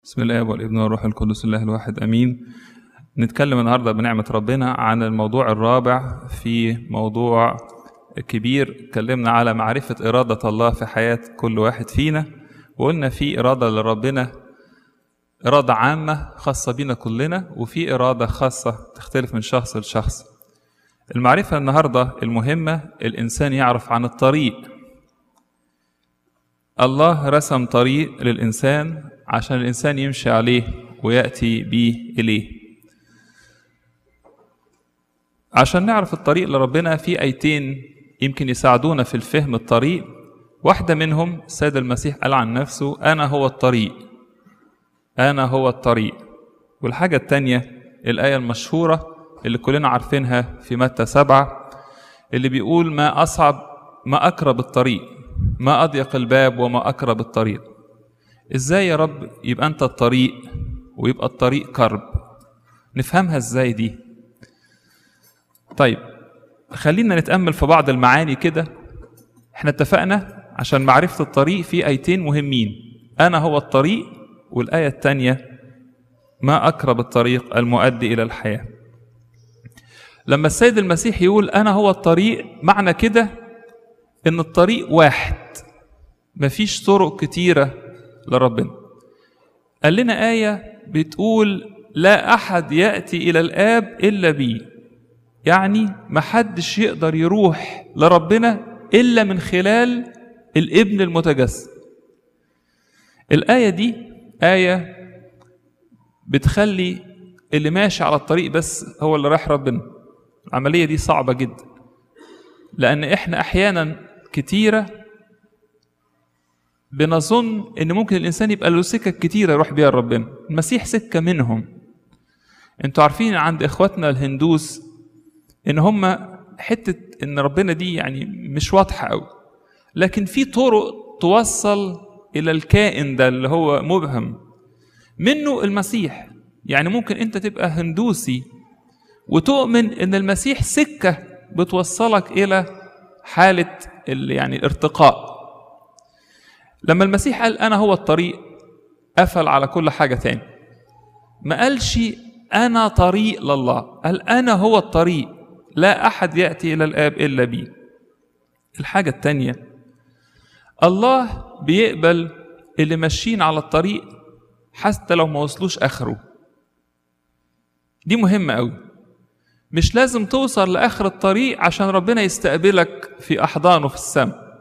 بسم الله والابن والروح القدس الله الواحد امين. نتكلم النهارده بنعمه ربنا عن الموضوع الرابع في موضوع كبير. اتكلمنا على معرفه اراده الله في حياه كل واحد فينا، وقلنا في اراده لربنا اراده عامه خاصه بينا كلنا، وفي اراده خاصه تختلف من شخص لشخص. المعرفه النهارده المهمه الانسان يعرف عن الطريق. الله رسم طريق للإنسان عشان الإنسان يمشي عليه ويأتي بيه إليه. عشان نعرف الطريق لربنا في آيتين يمكن يساعدونا في الفهم الطريق. واحدة منهم السيد المسيح قال عن نفسه: أنا هو الطريق، أنا هو الطريق. والحاجة التانية الآية المشهورة اللي كلنا عارفينها في متى 7 اللي بيقول: ما أصعب ما أقرب الطريق، ما أضيق الباب وما أقرب الطريق. إزاي يا رب يبقى أنت الطريق ويبقى الطريق قرب؟ نفهمها إزاي دي؟ طيب خلينا نتأمل في بعض المعاني كده. احنا اتفقنا عشان معرفة الطريق في آيتين مهمين: أنا هو الطريق، والآية التانية ما أقرب الطريق المؤدي إلى الحياة. لما السيد المسيح يقول أنا هو الطريق، معنى كده إن الطريق واحد، مفيش طرق كتيرة لربنا. قال لنا آية بتقول: لا أحد يأتي إلى الآب إلا بي، يعني محدش يقدر يروح لربنا إلا من خلال الابن المتجسد. الآية دي آية بتخلي اللي ماشي على الطريق بس هو اللي رايح ربنا. العملية دي صعبة جدا، لأن إحنا أحيانا كتيرة بنظن إن ممكن الإنسان يبقى له سكة كتيرة يروح بيها ربنا. المسيح سكة منهم. انتوا عارفين عند إخواتنا الهندوس إن هم حتة إن ربنا دي يعني مش واضحة أوي، لكن في طرق توصل إلى الكائن ده اللي هو مبهم منه المسيح. يعني ممكن أنت تبقى هندوسي وتؤمن إن المسيح سكة بتوصلك إلى حالة يعني الارتقاء. لما المسيح قال أنا هو الطريق، قفل على كل حاجة تاني. ما قالش أنا طريق لله، قال أنا هو الطريق، لا أحد يأتي إلى الآب إلا بي. الحاجة التانية، الله بيقبل اللي ماشيين على الطريق حتى لو ما وصلوش آخره. دي مهمة قوي. مش لازم توصل لآخر الطريق عشان ربنا يستقبلك في أحضانه في السماء.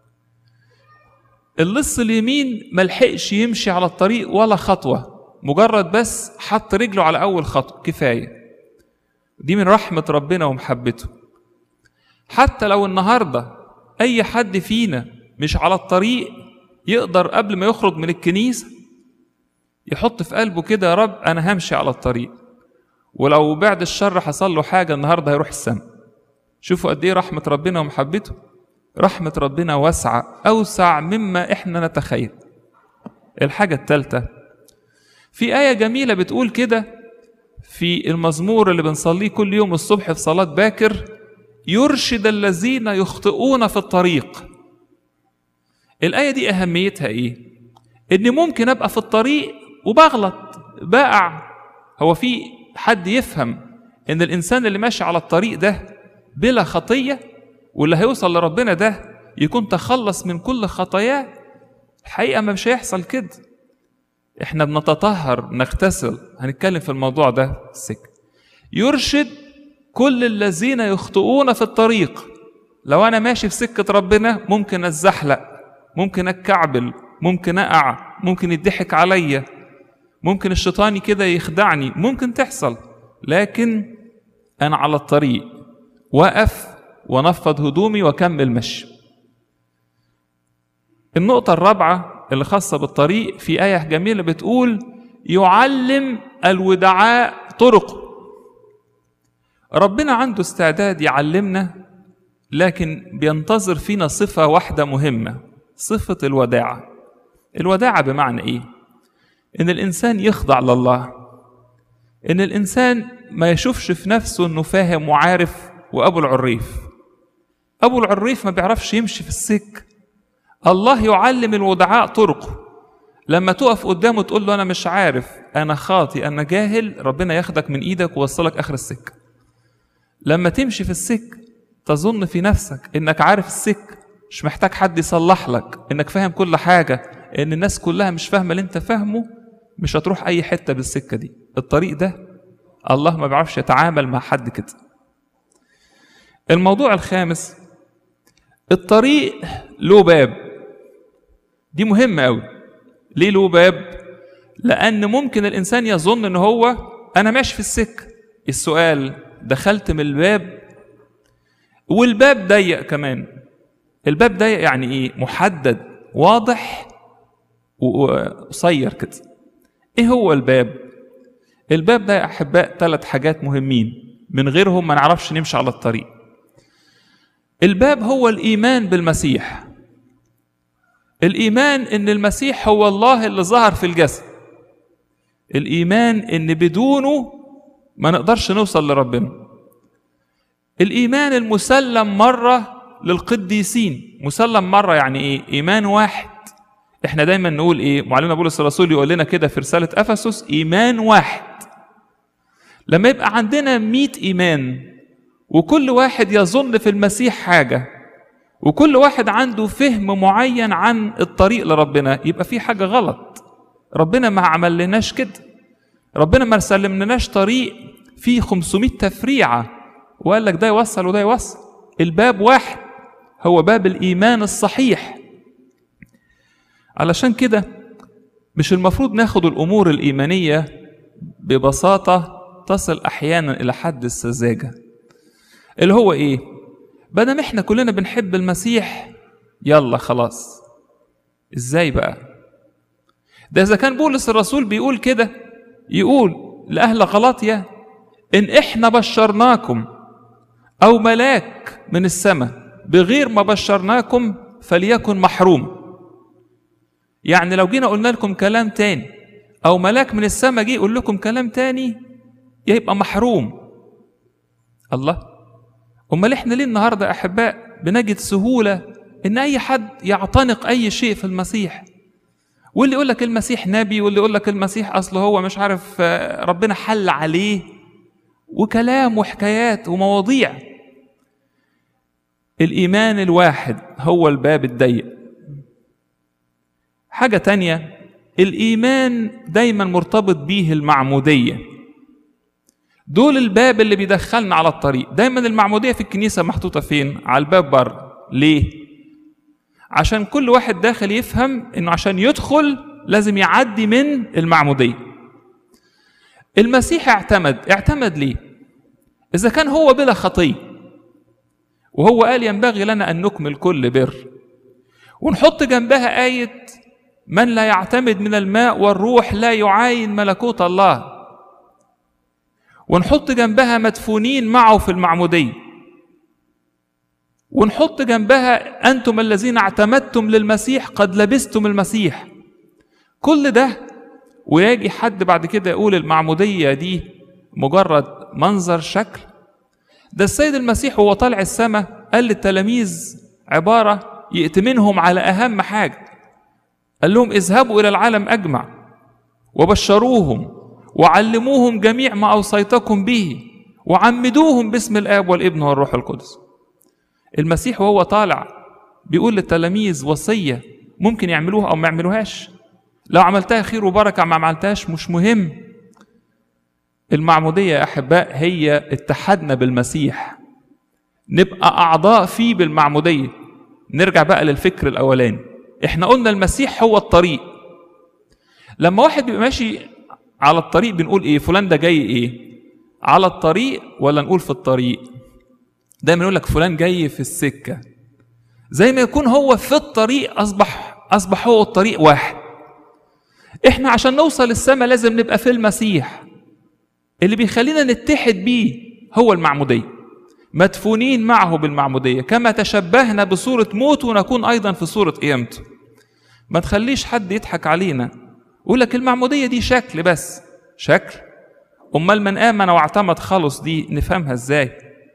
اللص اليمين ملحقش يمشي على الطريق ولا خطوة، مجرد بس حط رجله على أول خطوة كفاية. دي من رحمة ربنا ومحبته. حتى لو النهاردة أي حد فينا مش على الطريق، يقدر قبل ما يخرج من الكنيسة يحط في قلبه كده: يا رب أنا همشي على الطريق، ولو بعد الشر حصل له حاجة النهاردة هيروح السماء. شوفوا قد ايه رحمة ربنا ومحبته. رحمة ربنا واسعة، أوسع مما إحنا نتخيل. الحاجة الثالثة، في آية جميلة بتقول كده في المزمور اللي بنصليه كل يوم الصبح في صلاة باكر: يرشد الذين يخطئون في الطريق. الآية دي أهميتها إيه؟ إن ممكن أبقى في الطريق وبغلط بقع. هو في حد يفهم إن الإنسان اللي ماشي على الطريق ده بلا خطية واللي هيوصل لربنا ده يكون تخلص من كل خطاياه؟ الحقيقة ما مش هيحصل كده. إحنا بنتطهر نغتسل، هنتكلم في الموضوع ده السكة. يرشد كل الذين يخطئون في الطريق. لو أنا ماشي في سكة ربنا ممكن أتزحلق، ممكن أتكعبل، ممكن أقع، ممكن يضحك عليا، ممكن الشيطان كده يخدعني، ممكن تحصل. لكن أنا على الطريق، وقف ونفض هدومي وكمل مشي. النقطة الرابعة اللي خاصة بالطريق في آية جميلة بتقول: يعلم الودعاء طرقه. ربنا عنده استعداد يعلمنا، لكن بينتظر فينا صفة واحدة مهمة، صفة الوداعة. الوداعة بمعنى إيه؟ إن الإنسان يخضع لله، إن الإنسان ما يشوفش في نفسه إنه فاهم وعارف وأبو العريف. أبو العريف ما بيعرفش يمشي في السك. الله يعلم الودعاء طرقه. لما تقف قدامه تقول له أنا مش عارف، أنا خاطي، أنا جاهل، ربنا ياخدك من إيدك ووصلك آخر السكة. لما تمشي في السكة تظن في نفسك إنك عارف السكة، مش محتاج حد يصلح لك، إنك فاهم كل حاجة، إن الناس كلها مش فاهمة اللي أنت فاهمه، مش هتروح أي حتة بالسكة دي. الطريق ده الله ما بيعرفش يتعامل مع حد كده. الموضوع الخامس، الطريق له باب. دي مهمة أوي. ليه له باب؟ لأن ممكن الإنسان يظن إن هو أنا ماشي في السكة. السؤال، دخلت من الباب والباب ضيق كمان. الباب ضيق يعني إيه؟ محدد، واضح وقصير كده. إيه هو الباب؟ الباب ده يا أحباء 3 حاجات مهمين، من غيرهم ما نعرفش نمشي على الطريق. الباب هو الإيمان بالمسيح. الإيمان إن المسيح هو الله اللي ظهر في الجسد. الإيمان إن بدونه ما نقدرش نوصل لربنا. الإيمان المسلم مرة للقديسين. مسلم مرة يعني إيه؟ إيمان واحد. إحنا دايما نقول إيه؟ معلمنا بولس الرسول يقول لنا كده في رسالة أفسس، إيمان واحد. لما يبقى عندنا 100 إيمان وكل واحد يظن في المسيح حاجة، وكل واحد عنده فهم معين عن الطريق لربنا، يبقى في حاجة غلط. ربنا ما عمل لناش كده. ربنا ما سلم لناش طريق فيه 500 تفريعة وقال لك ده يوصل وده يوصل. الباب واحد، هو باب الإيمان الصحيح. علشان كده مش المفروض ناخد الأمور الإيمانية ببساطة تصل أحيانا إلى حد السذاجة. اللي هو إيه؟ بدل احنا كلنا بنحب المسيح يلا خلاص. ازاي بقى؟ ده اذا كان بولس الرسول بيقول كده، يقول لأهل غلاطيا إن إحنا بشرناكم أو ملاك من السماء بغير ما بشرناكم فليكن محروم. يعني لو جينا قلنا لكم كلام تاني، أو ملاك من السماء جي يقول لكم كلام تاني، يبقى محروم. الله، أمال إحنا ليه النهاردة أحباء بنجد سهولة إن أي حد يعتنق أي شيء في المسيح، واللي يقول لك المسيح نبي، واللي يقول لك المسيح أصله هو مش عارف ربنا حل عليه، وكلام وحكايات ومواضيع. الإيمان الواحد هو الباب الضيق. حاجة تانية، الإيمان دايما مرتبط به المعمودية. دول الباب اللي بيدخلنا على الطريق. دايما المعمودية في الكنيسة محطوطة فين؟ على الباب بره. ليه؟ عشان كل واحد داخل يفهم إنه عشان يدخل لازم يعدي من المعمودية. المسيح اعتمد ليه؟ إذا كان هو بلا خطية، وهو قال ينبغي لنا أن نكمل كل بر، ونحط جنبها آية من لا يعتمد من الماء والروح لا يعاين ملكوت الله، ونحط جنبها مدفونين معه في المعمودية، ونحط جنبها أنتم الذين اعتمدتم للمسيح قد لبستم المسيح. كل ده ويجي حد بعد كده يقول المعمودية دي مجرد منظر شكل. ده السيد المسيح وهو طالع السماء قال للتلاميذ عبارة يأتمنهم على أهم حاجة. قال لهم اذهبوا إلى العالم أجمع وبشروهم وعلموهم جميع ما أوصيتكم به وعمدوهم باسم الآب والابن والروح القدس. المسيح وهو طالع بيقول للتلاميذ وصية ممكن يعملوها أو ما يعملوهاش. لو عملتها خير وبركة، ما عملتهاش مش مهم. المعمودية يا أحباء هي اتحادنا بالمسيح، نبقى أعضاء فيه بالمعمودية. نرجع بقى للفكر الأولاني، احنا قلنا المسيح هو الطريق. لما واحد بيبقى ماشي على الطريق بنقول ايه؟ فلان ده جاي ايه؟ على الطريق ولا نقول في الطريق؟ دايما نقول لك فلان جاي في السكة. زي ما يكون هو في الطريق أصبح هو الطريق واحد. احنا عشان نوصل السماء لازم نبقى في المسيح. اللي بيخلينا نتحد بيه هو المعمودية، مدفونين معه بالمعمودية كما تشبهنا بصورة موت ونكون أيضا في صورة قيامته. ما تخليش حد يضحك علينا يقول لك المعمودية دي شكل بس. شكل؟ أمال من آمن واعتمد خلص دي نفهمها ازاي؟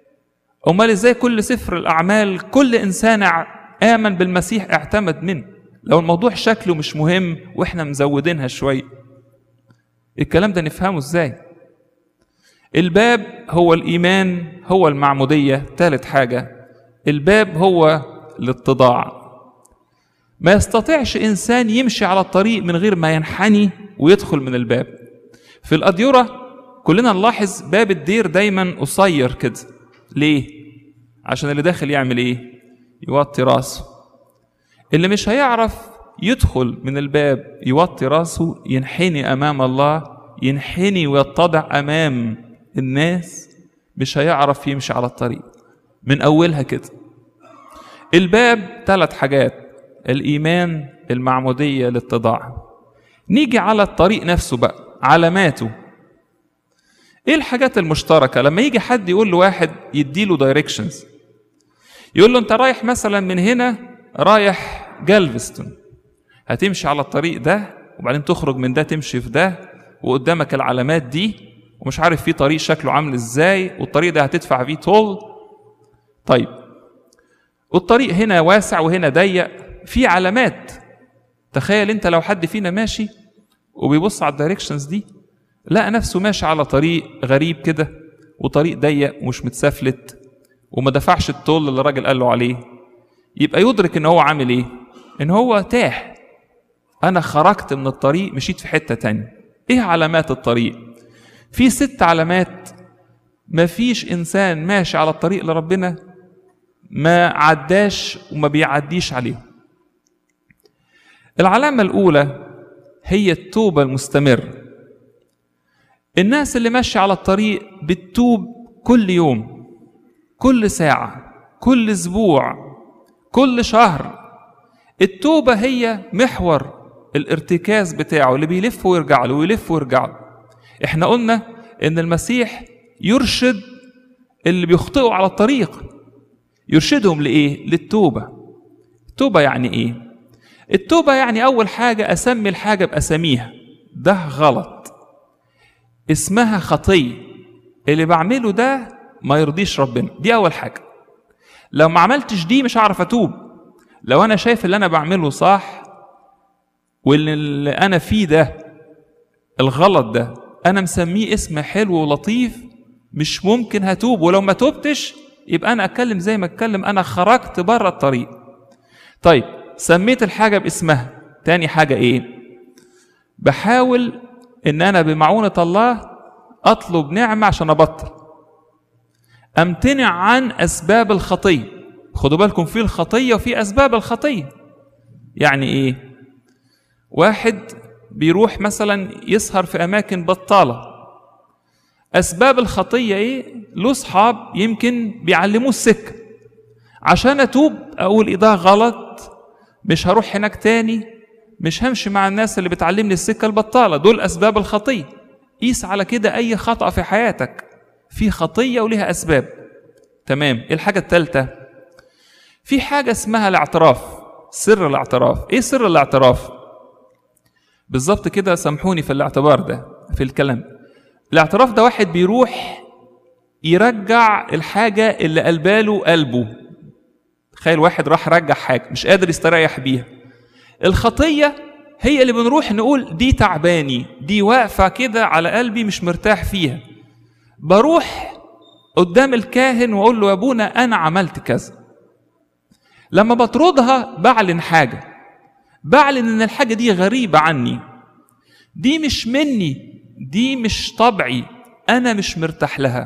أمال ازاي كل سفر الأعمال كل إنسان آمن بالمسيح اعتمد منه؟ لو الموضوع شكله مش مهم واحنا مزودينها شوية، الكلام ده نفهمه ازاي؟ الباب هو الإيمان، هو المعمودية. ثالث حاجة، الباب هو الاتضاع. ما يستطيعش إنسان يمشي على الطريق من غير ما ينحني ويدخل من الباب. في الأديرة كلنا نلاحظ باب الدير دايما قصير كده. ليه؟ عشان اللي داخل يعمل ايه؟ يوطي راسه. اللي مش هيعرف يدخل من الباب يوطي راسه، ينحني أمام الله، ينحني ويتضع أمام الناس، مش هيعرف يمشي على الطريق من أولها كده. الباب 3 حاجات: الإيمان، المعمودية، الاتضاع. نيجي على الطريق نفسه بقى، علاماته. ايه الحاجات المشتركة؟ لما يجي حد يقول له واحد، يديله دايركشنز، يقول له انت رايح مثلا من هنا رايح جالفستون، هتمشي على الطريق ده وبعدين تخرج من ده تمشي في ده، وقدامك العلامات دي، ومش عارف في طريق شكله عامل ازاي، والطريق ده هتدفع فيه تول. طيب والطريق هنا واسع وهنا ضيق، في علامات. تخيل انت لو حد فينا ماشي وبيبص على الدايركشنز دي، لقى نفسه ماشي على طريق غريب كده، وطريق ضيق ومش متسفلت، وما دفعش التول اللي الراجل قال له عليه، يبقى يدرك ان هو عامل ايه؟ ان هو تاه. انا خرجت من الطريق، مشيت في حتة تانية. ايه علامات الطريق؟ في 6 علامات ما فيش انسان ماشي على الطريق لربنا ما عداش وما بيعديش عليه. العلامة الأولى هي التوبة المستمر. الناس اللي ماشية على الطريق بتتوب كل يوم، كل ساعة، كل أسبوع، كل شهر. التوبة هي محور الارتكاز بتاعه، اللي بيلف ويرجع له ويلف ويرجع له. احنا قلنا ان المسيح يرشد اللي بيخطئوا على الطريق، يرشدهم لإيه؟ للتوبة. التوبة يعني إيه؟ التوبة يعني أول حاجة أسمي الحاجة بأساميها. ده غلط، اسمها خطية، اللي بعمله ده ما يرضيش ربنا. دي أول حاجة. لو ما عملتش دي مش هعرف أتوب. لو أنا شايف اللي أنا بعمله صح واللي أنا فيه ده الغلط ده أنا مسميه اسم حلو ولطيف، مش ممكن هتوب. ولو ما توبتش يبقى أنا أتكلم زي ما أتكلم، أنا خرجت بره الطريق. طيب سميت الحاجة باسمها. تاني حاجة إيه؟ بحاول إن أنا بمعونة الله أطلب نعمة عشان أبطل، أمتنع عن أسباب الخطية. خدوا بالكم، في الخطية وفي أسباب الخطية. يعني إيه؟ واحد بيروح مثلا يسهر في أماكن بطالة، أسباب الخطية إيه؟ له صحاب يمكن بيعلموه السكة. عشان أتوب أقول إيه ده غلط، مش هروح هناك تاني، مش همشي مع الناس اللي بتعلمني السكة البطالة. دول أسباب الخطية. قيس على كده أي خطأ في حياتك، في خطية وليها أسباب. تمام. الحاجة الثالثة، في حاجة اسمها الاعتراف، سر الاعتراف. إيه سر الاعتراف؟ بالظبط كده، سامحوني في الاعتبار ده في الكلام. الاعتراف ده واحد بيروح يرجع الحاجة اللي قلباله قلبه. تخيل واحد راح رجع حاجة مش قادر يستريح بيها. الخطية هي اللي بنروح نقول دي تعباني، دي واقفة كده على قلبي مش مرتاح فيها، بروح قدام الكاهن وأقول له يا أبونا أنا عملت كذا. لما بطردها بعلن حاجة، بعلن إن الحاجة دي غريبة عني، دي مش مني، دي مش طبعي، أنا مش مرتاح لها.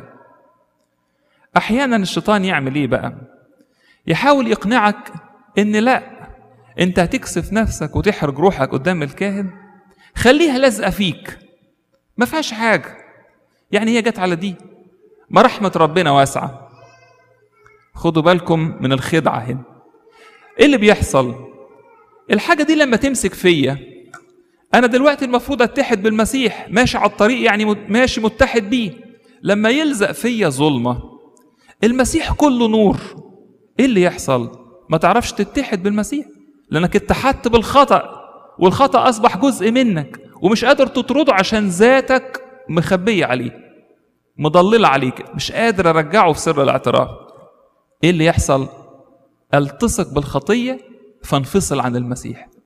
أحيانا الشيطان يعمل إيه بقى؟ يحاول يقنعك إن لا، أنت هتكسف نفسك وتحرج روحك قدام الكاهن، خليها لازقة فيك، ما فيهاش حاجة، يعني هي جت على دي، ما رحمة ربنا واسعة. خدوا بالكم من الخدعة هنا. إيه اللي بيحصل؟ الحاجة دي لما تمسك فيا، أنا دلوقتي المفروض أتحد بالمسيح، ماشي على الطريق يعني ماشي متحد بيه. لما يلزق فيا ظلمة، المسيح كله نور، إيه اللي يحصل؟ ما تعرفش تتحد بالمسيح لأنك اتحدت بالخطأ، والخطأ أصبح جزء منك ومش قادر تطرده عشان ذاتك مخبية عليه، مضللة عليك، مش قادر أرجعه في سر الاعتراف. إيه اللي يحصل؟ ألتصق بالخطية فانفصل عن المسيح.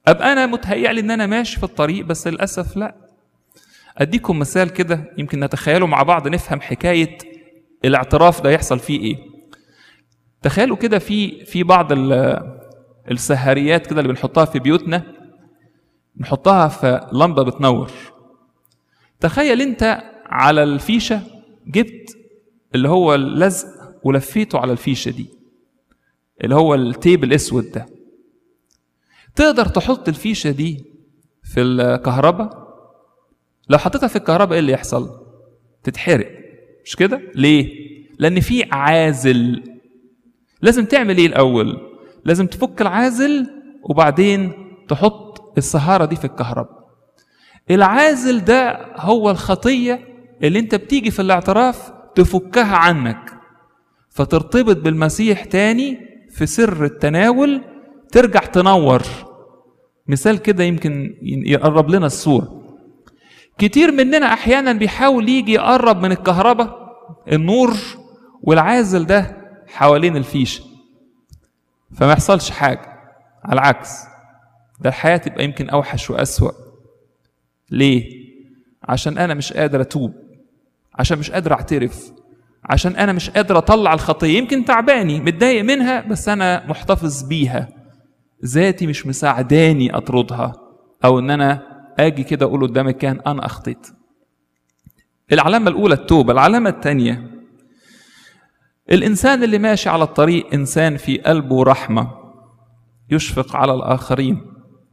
ابقى انا متهيألي ان انا ماشي في الطريق بس للاسف لا. اديكم مثال كده يمكن نتخيله مع بعض نفهم حكايه الاعتراف ده يحصل فيه ايه. تخيلوا كده في بعض السهريات كده اللي بنحطها في بيوتنا، نحطها في لمبه بتنور. تخيل انت على الفيشه جبت اللي هو اللزق ولفيته على الفيشه دي، اللي هو التيب الاسود ده. تقدر تحط الفيشه دي في الكهرباء؟ لو حطيتها في الكهرباء ايه اللي يحصل؟ تتحرق، مش كده؟ ليه؟ لان في عازل. لازم تعمل ايه الاول؟ لازم تفك العازل وبعدين تحط السهارة دي في الكهرباء. العازل ده هو الخطية اللي انت بتيجي في الاعتراف تفكها عنك فترتبط بالمسيح تاني في سر التناول، ترجع تنور. مثال كده يمكن يقرب لنا الصورة. كتير مننا احيانا بيحاول يجي يقرب من الكهرباء النور والعازل ده حوالين الفيشة فما يحصلش حاجة، على العكس ده الحياة تبقى يمكن اوحش واسوأ. ليه؟ عشان انا مش قادر اتوب، عشان مش قادر اعترف، عشان انا مش قادر اطلع الخطية. يمكن تعباني متضايق منها بس انا محتفظ بيها، ذاتي مش مساعداني اطردها، او ان انا اجي كده اقول قدامك كان انا اخطيت. العلامة الاولى التوبة. العلامة الثانية الانسان اللي ماشي على الطريق انسان في قلبه رحمة، يشفق على الاخرين.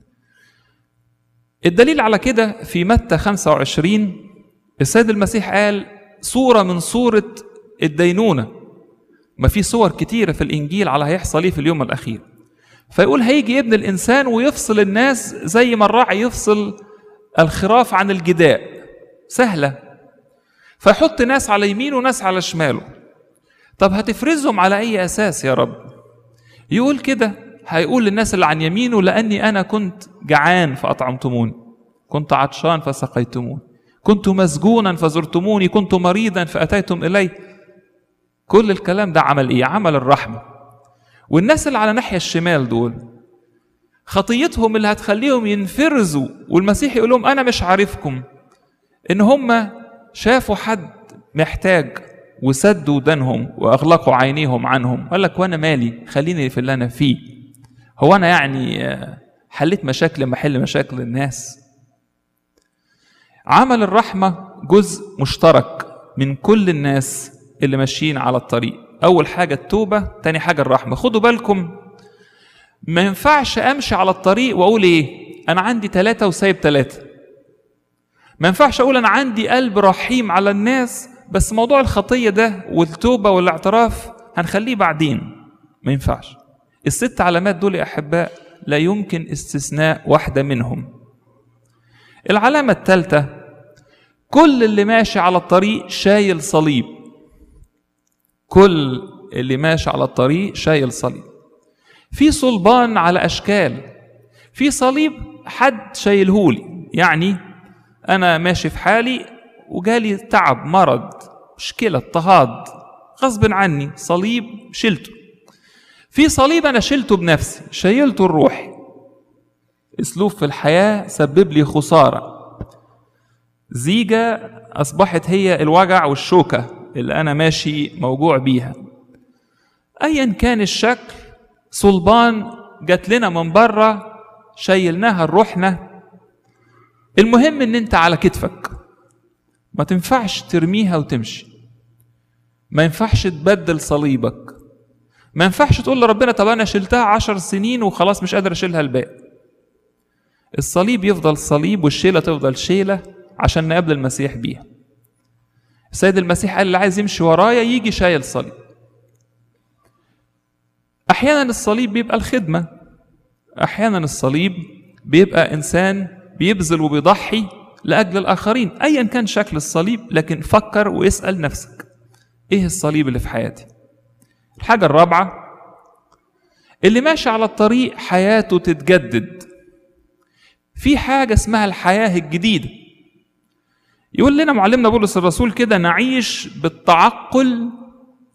الدليل على كده في متى 25 السيد المسيح قال صورة من صورة الدينونة. ما في صور كتيرة في الانجيل على هيحصل ايه في اليوم الاخير. فيقول هيجي ابن الانسان ويفصل الناس زي ما الراعي يفصل الخراف عن الجداء. سهلة. فيحط ناس على يمينه وناس على شماله. طب هتفرزهم على اي اساس يا رب؟ يقول كده، هيقول للناس اللي عن يمينه لاني انا كنت جعان فاطعمتموني، كنت عطشان فسقيتموني، كنت مسجونا فزرتموني، كنت مريضا فاتيتم الي. كل الكلام ده عمل ايه؟ عمل الرحمة. والناس اللي على ناحية الشمال دول خطيتهم اللي هتخليهم ينفرزوا والمسيح يقول لهم انا مش عارفكم، ان هم شافوا حد محتاج وسدوا ودانهم واغلقوا عينيهم عنهم. قال لك وانا مالي، خليني في اللي انا فيه. هو انا يعني حليت مشاكل محل مشاكل الناس؟ عمل الرحمة جزء مشترك من كل الناس اللي ماشيين على الطريق. اول حاجة التوبة، تاني حاجة الرحمة. خدوا بالكم ما ينفعش امشي على الطريق واقول ايه انا عندي 3 وسايب 3. ما ينفعش اقول انا عندي قلب رحيم على الناس بس موضوع الخطية ده والتوبة والاعتراف هنخليه بعدين. ما ينفعش. ال6 علامات دول يا احباء لا يمكن استثناء واحدة منهم. العلامة الثالثة كل اللي ماشي على الطريق شايل صليب. كل اللي ماشي على الطريق شايل صليب. في صلبان على أشكال. في صليب حد شايلهولي، يعني أنا ماشي في حالي وجالي تعب، مرض، مشكلة، اضطهاد، غصب عني صليب شلته. في صليب أنا شلته بنفسي، شايلته الروح. أسلوب في الحياة سبب لي خسارة، زيجة أصبحت هي الوجع والشوكة اللي أنا ماشي موجوع بيها. أيا كان الشكل، صلبان جات لنا من بره شايلناها لروحنا. المهم ان انت على كتفك، ما تنفعش ترميها وتمشي، ما ينفعش تبدل صليبك، ما ينفعش تقول لربنا طب انا شلتها 10 سنين وخلاص مش قادر اشيلها الباقي. الصليب يفضل صليب والشيلة تفضل شيلة عشان نقابل المسيح بيها. السيد المسيح قال اللي عايز يمشي ورايا يجي شايل صليب. احيانا الصليب بيبقى الخدمة، احيانا الصليب بيبقى انسان بيبذل وبيضحي لاجل الاخرين. ايا كان شكل الصليب، لكن فكر واسأل نفسك ايه الصليب اللي في حياتي. الحاجة الرابعة اللي ماشي على الطريق حياته تتجدد. في حاجة اسمها الحياة الجديدة. يقول لنا معلمنا بولس الرسول كده نعيش بالتعقل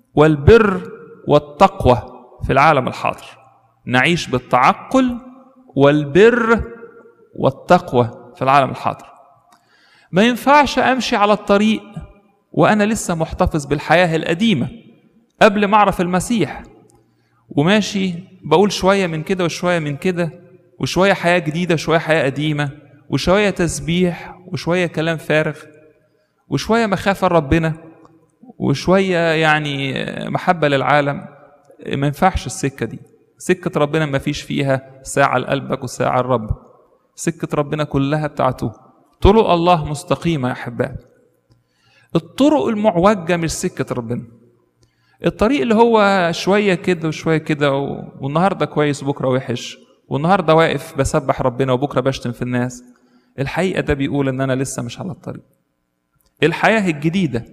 والبر والتقوى في العالم الحاضر. نعيش بالتعقل والبر والتقوى في العالم الحاضر. ما ينفعش أمشي على الطريق وأنا لسه محتفظ بالحياة القديمة قبل ما أعرف المسيح، وماشي بقول شوية من كده وشوية من كده، وشوية حياة جديدة وشوية حياة قديمة، وشوية تسبيح وشوية كلام فارغ، وشوية مخافة ربنا، وشوية يعني محبة للعالم. ما ينفعش السكة دي. سكة ربنا ما فيش فيها ساعة لقلبك وساعة للرب. سكة ربنا كلها بتاعته. طرق الله مستقيمة يا أحبائي. الطرق المعوجة مش سكة ربنا. الطريق اللي هو شوية كده وشوية كده، والنهاردة كويس وبكرة وحش، والنهاردة واقف بسبح ربنا وبكرة بشتم في الناس، الحقيقة ده بيقول ان انا لسه مش على الطريق. الحياة الجديدة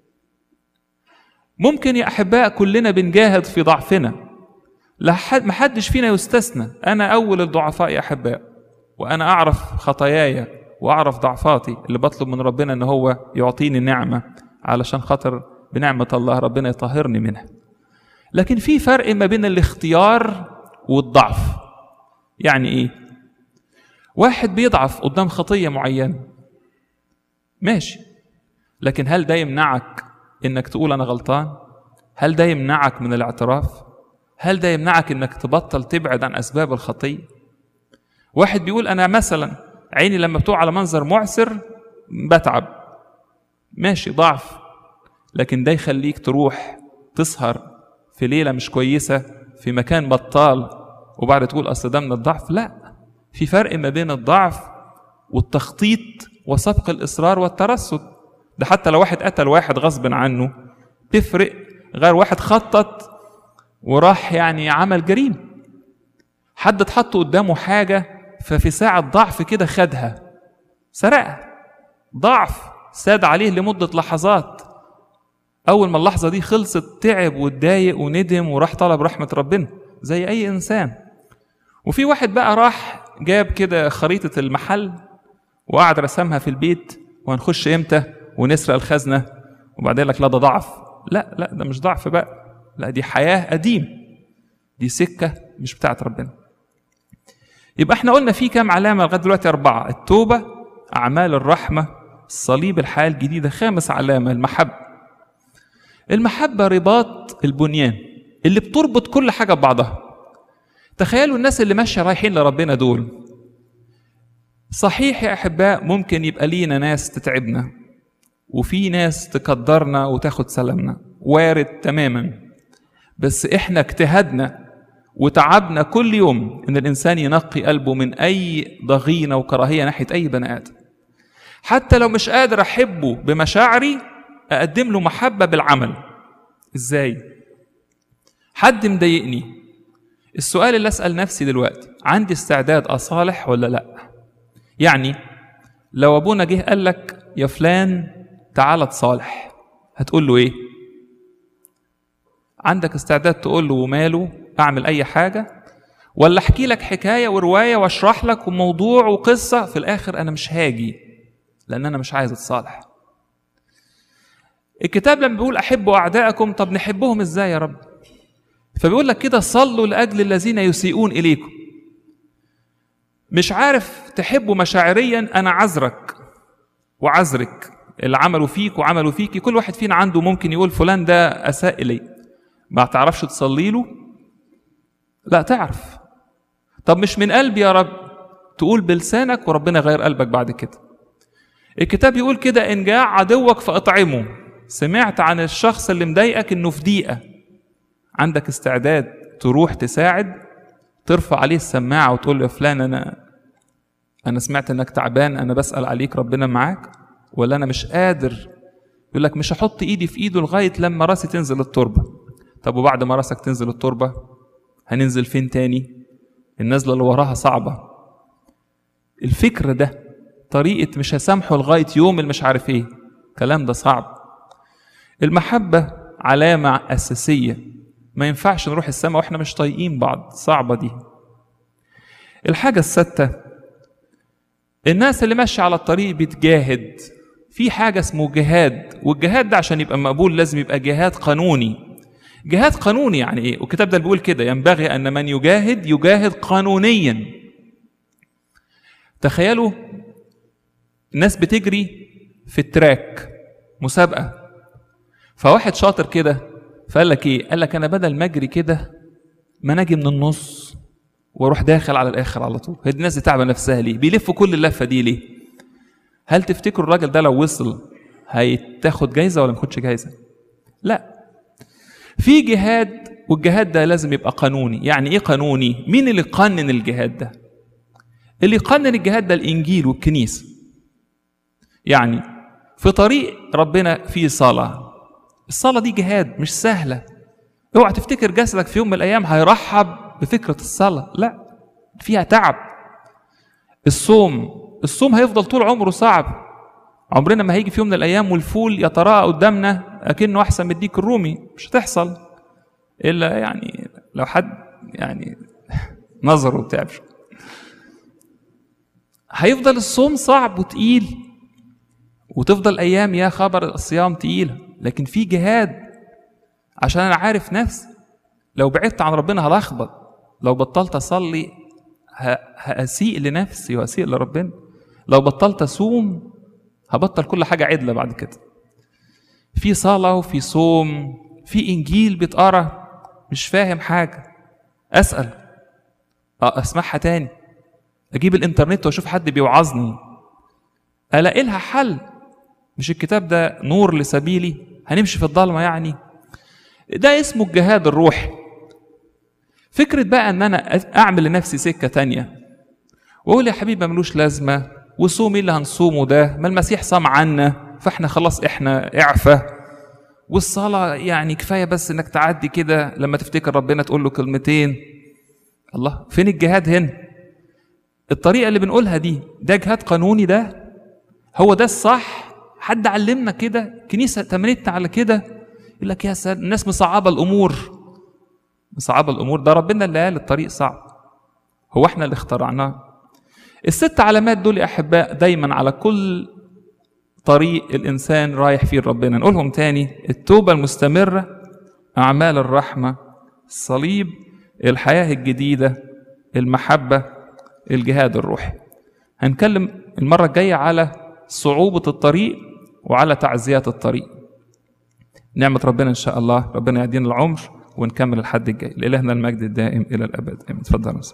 ممكن يا أحباء كلنا بنجاهد في ضعفنا، محدش فينا يستثنى. أنا أول الضعفاء يا أحباء، وأنا أعرف خطاياي وأعرف ضعفاتي اللي بطلب من ربنا أن هو يعطيني النعمة علشان خاطر بنعمة الله ربنا يطهرني منها. لكن في فرق ما بين الاختيار والضعف. يعني إيه؟ واحد بيضعف قدام خطية معينة ماشي، لكن هل ده يمنعك إنك تقول أنا غلطان؟ هل ده يمنعك من الاعتراف؟ هل ده يمنعك إنك تبطل تبعد عن أسباب الخطية؟ واحد بيقول أنا مثلا عيني لما بتقع على منظر معسر بتعب، ماشي ضعف، لكن ده يخليك تروح تسهر في ليلة مش كويسة في مكان بطال وبعد تقول أصل ده من الضعف؟ لا، في فرق ما بين الضعف والتخطيط وسبق الإصرار والترصد. ده حتى لو واحد قتل واحد غصب عنه تفرق غير واحد خطط وراح يعني عمل جريمة. حد اتحط قدامه حاجة ففي ساعة ضعف كده خدها سرقها، ضعف ساد عليه لمدة لحظات، أول ما اللحظة دي خلصت تعب واتضايق وندم وراح طلب رحمة ربنا زي أي إنسان. وفي واحد بقى راح جاب كده خريطة المحل وقعد رسمها في البيت، وهنخش امتى ونسرق الخزنة، وبعدين لك لا ده ضعف. لا ده مش ضعف بقى، لا دي حياة قديم، دي سكة مش بتاعت ربنا. يبقى احنا قلنا في كام علامة لغاية دلوقتي؟ 4: التوبة، أعمال الرحمة، الصليب، الحياة الجديدة. 5 علامة المحبة. المحبة رباط البنيان اللي بتربط كل حاجة ببعضها. تخيلوا الناس اللي ماشية رايحين لربنا دول، صحيح يا أحباء ممكن يبقى لينا ناس تتعبنا وفي ناس تقدرنا وتاخد سلامنا، وارد تماما، بس احنا اجتهدنا وتعبنا كل يوم ان الانسان ينقي قلبه من اي ضغينة وكراهية ناحية اي بني ادم. حتى لو مش قادر احبه بمشاعري اقدم له محبة بالعمل. ازاي؟ حد مضايقني، السؤال اللي اسأل نفسي دلوقتي، عندي استعداد اصالح ولا لا؟ يعني لو ابونا جه قال لك يا فلان تعال تصالح، هتقول له ايه؟ عندك استعداد تقول له وماله اعمل اي حاجة، ولا احكي لك حكاية ورواية واشرح لك وموضوع وقصة في الاخر انا مش هاجي لان انا مش عايز اتصالح؟ الكتاب لما بيقول احبوا اعدائكم، طب نحبهم ازاي يا رب؟ فبيقول لك كده صلوا لاجل الذين يسيئون اليكم. مش عارف تحبوا مشاعريا، انا عذرك وعذرك اللي عملوا فيك وعملوا فيكي. كل واحد فينا عنده ممكن يقول فلان ده اساء الي، ما تعرفش تصلي له؟ لا تعرف. طب مش من قلبي يا رب، تقول بلسانك وربنا يغير قلبك بعد كده. الكتاب يقول كده ان جاء عدوك فاطعمه. سمعت عن الشخص اللي مضايقك انه في ضيقه، عندك استعداد تروح تساعد، ترفع عليه السماعه وتقول له يا فلان انا سمعت انك تعبان، انا بسأل عليك ربنا معاك؟ ولا انا مش قادر؟ يقول لك مش هحط ايدي في ايده لغايه لما راسي تنزل التربه. طب وبعد ما راسك تنزل التربه هننزل فين تاني؟ النزله اللي وراها صعبه. الفكر ده طريقه مش هسامحه لغايه يوم اللي مش عارف ايه، الكلام ده صعب. المحبه علامه اساسيه، ما ينفعش نروح السماء واحنا مش طايقين بعض، صعبه دي. الحاجه السادسه، الناس اللي ماشيه على الطريق بتجاهد. في حاجه اسمه جهاد، والجهاد ده عشان يبقى مقبول لازم يبقى جهاد قانوني. جهاد قانوني يعني ايه؟ والكتاب ده بيقول كده ينبغي ان من يجاهد قانونيا. تخيلوا الناس بتجري في التراك مسابقة، فواحد شاطر كده فقال لك ايه؟ قال لك انا بدل ما اجري كده ما نجي من النص واروح داخل على الاخر على طول. هي الناس دي تعبه نفسها ليه؟ بيلفوا كل اللفه دي ليه؟ هل تفتكروا الراجل ده لو وصل هيتاخد جايزه ولا ما ياخدش جايزه؟ لا. في جهاد، والجهاد ده لازم يبقى قانوني. يعني ايه قانوني؟ مين اللي يقنن الجهاد ده؟ اللي يقنن الجهاد ده الانجيل والكنيسه. يعني في طريق ربنا فيه صلاه، الصلاه دي جهاد مش سهله. اوعى تفتكر جسدك في يوم من الايام هيرحب بفكره الصلاه، لا، فيها تعب. الصوم هيفضل طول عمره صعب. عمرنا ما هيجي في يوم من الايام والفول يتراءى قدامنا اكنه احسن من الديك الرومي، مش هتحصل الا يعني لو حد يعني نظره تعب. هيفضل الصوم صعب وتقيل، وتفضل ايام يا خبر الصيام تقيله، لكن في جهاد. عشان انا عارف نفسي لو بعدت عن ربنا هلخبط، لو بطلت اصلي هاسيء لنفسي واسيء لربنا، لو بطلت اصوم هبطل كل حاجه عدله بعد كده. في صلاه وفي صوم، في انجيل بيتقرا مش فاهم حاجه اسال اسمعها تاني، اجيب الانترنت واشوف حد بيوعظني الاقي لها حل. مش الكتاب ده نور لسبيلي؟ هنمشي في الضلمه يعني؟ ده اسمه الجهاد الروحي. فكرة بقى ان انا اعمل لنفسي سكة تانية واقول يا حبيبي ملوش لازمة، وصومي اللي هنصومه ده ما المسيح صام عنا فاحنا خلاص احنا اعفى، والصلاة يعني كفاية بس انك تعدي كده لما تفتكر ربنا تقول له كلمتين. الله، فين الجهاد هنا؟ الطريقة اللي بنقولها دي ده جهاد قانوني؟ ده هو ده الصح؟ حد علمنا كده؟ كنيسة تمنتنا على كده؟ يقول لك يا سيد الناس مصعبة الامور. مصعبة الامور؟ ده ربنا اللي قال الطريق صعب، هو احنا اللي اخترعناه. الست علامات دول يا احباء دايما على كل طريق الانسان رايح فيه ربنا. نقولهم تاني: التوبة المستمرة، اعمال الرحمة، الصليب، الحياة الجديدة، المحبة، الجهاد الروحي. هنتكلم المرة الجاية على صعوبة الطريق وعلى تعزيات الطريق. نعمة ربنا إن شاء الله، ربنا يدينا العمر ونكمل الحد الجاي. لإلهنا المجد الدائم إلى الأبد. آمين. تفضل.